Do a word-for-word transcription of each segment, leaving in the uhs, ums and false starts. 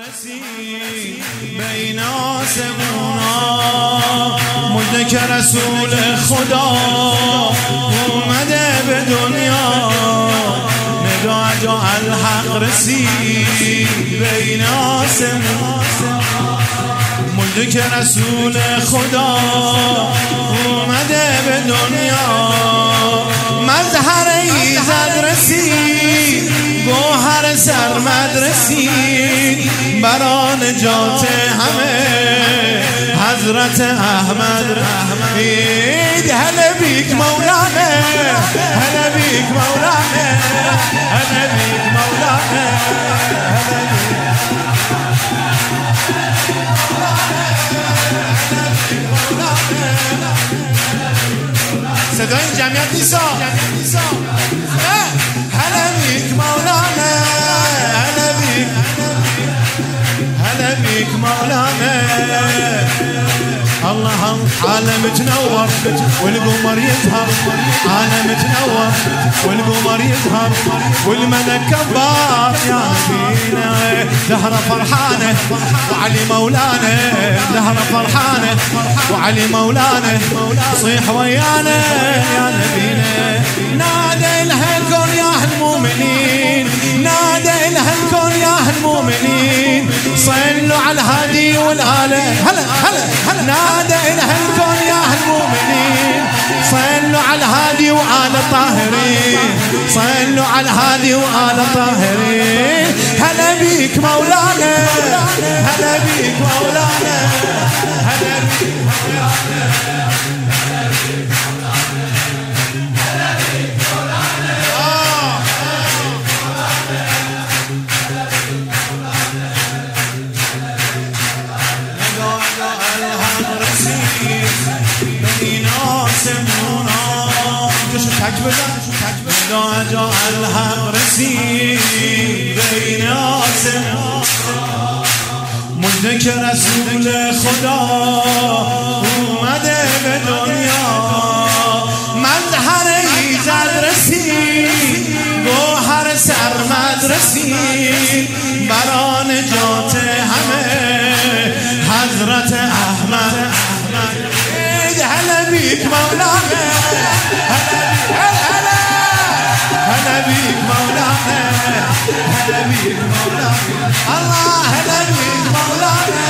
بین آسمونا مجده که رسول خدا اومده به دنیا ندا جا الحق رسید بین آسمونا مجده که رسول خدا اومده به دنیا مظهر ایزد رسید گوهر سرمد رسید برا نجات همه حضرت احمد رسید هلا بیک مولانا هلا بیک مولانا هلا بیک مولانا صدای جمعیت نیسا هلا بیک مولانا هلا بیک هلا بیک مولانا الله عالم تنور والقمر يظهر عالم تنور والقمر يظهر والملك كبار يا نبينا زهرة فرحانة وعلي مولانا زهرة فرحانة وعلي مولانا صيح ويانا يا نبينا نادى لها الكون يا المؤمنين نادى لها الكون يا المؤمنين صلوا على الهادي والآله هلا هلا هلا نادى لها الكون يا المؤمنين صلوا على الهادي وآل طاهرين صلوا على الهادي وآل طاهرين هلا بيك مولانا هلا بيك مولانا هلا بيك مولانا ندا جا الحق رسید بین آسمونا مجده که رسول خدا اومده به دنیا مظهر ایزد رسید گوهر سرمد رسید برا نجات همه حضرت احمد هلا بیک مولانا هلا بيك مولانا هلا بيك مولانا الله هلا بيك مولانا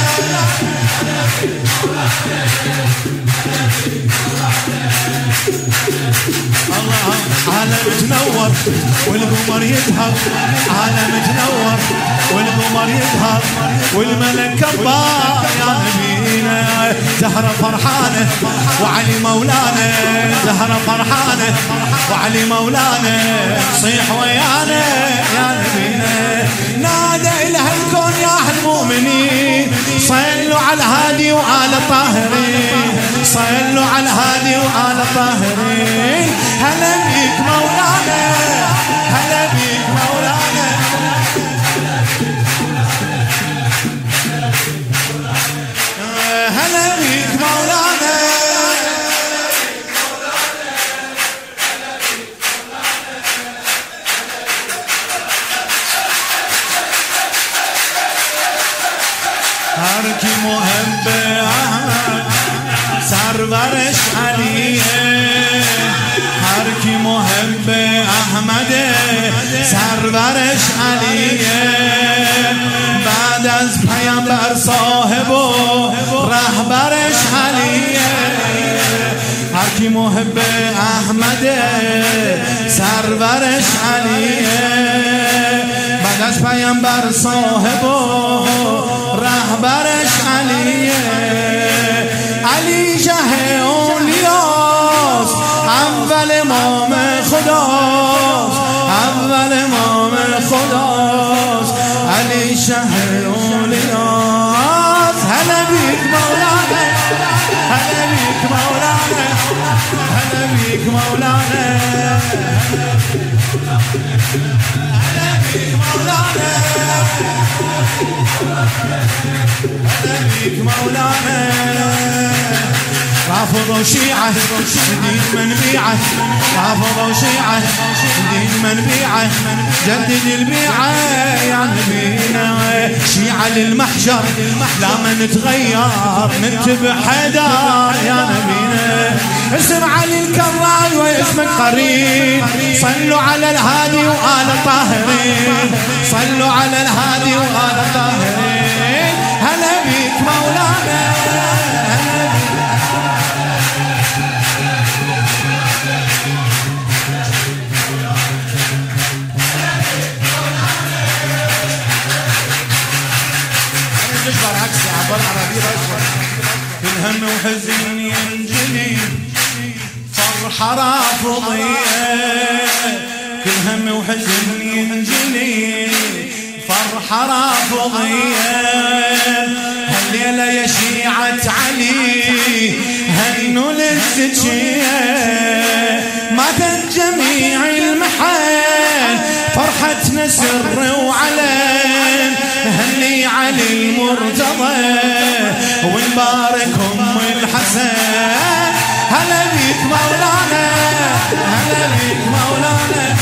الله عالم تنور والقمر يظهر عالم تنور والقمر يظهر والملك كبار يا نبينا زهرة فرحانة وعلي مولانا زهرة فرحانة وعلي مولانا صيح ويانا يا نبينا نادى إله الكون يا المؤمنين صلوا على الهادي وآل طاهرين صلوا على الهادي وآل طاهرين هلا بيك مولانا هلا بيك مولانا هلا بيك مولانا هر کی محب احمد سرورش علیه هر کی محب احمد سرورش علیه بعد از پیامبر صاحب و رهبرش علیه هر کی محب احمد سرورش علیه بعد از پیامبر صاحب و رهبرش علیه علی شه اولیاست اول امام خداست اول امام خداست علی شه اولیاست هلا بیک مولانا هلا بیک مولانا هلا بیک مولانا هلا بیک مولانا هلا بیک مولانا رافضوا شيعة دين منبيعة رافضوا شيعة دين منبيعة جدد البيعة يا نبينا شيعة على المحجر لا ما نتغير ننتبه حيدر يا نبينا. اسم علي الكرار واسمك قريب، صلوا على الهادي وآل الطاهرين، صلوا على الهادي وآل الطاهرين. هلا بيك مولانا هلا بيك. كل هم وحزن ينجلي فرحة رافضية، كل هم وحزن ينجلي فرحة رافضية. هالليلة يا شيعة علي هنوا للزكية، ماتت جميع المحال فرحتنا سر وعلن. هني علي المرتضى ونبارك ام الحسن. هلا بيك مولانا هلا بيك مولانا.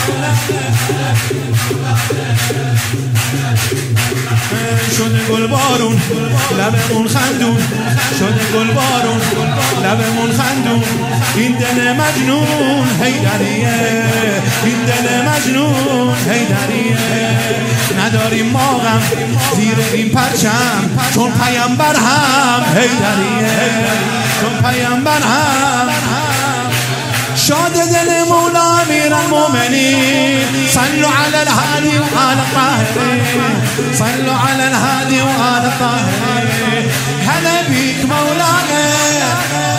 شو نقول بارون لبمون خندون، شو نقول بارون لبمون خندون. عندنا مجنون هيدرية، عندنا مجنون هيدرية. نداریم ما غم زیر این پرچم چون پیامبر هم هیدریه، چون پیامبر هم. شاد دل مولا امیر المؤمنین، صلوا على الهادي وآل الطاهرين، صلوا على الهادي وآل الطاهرين. هلا بيك مولانا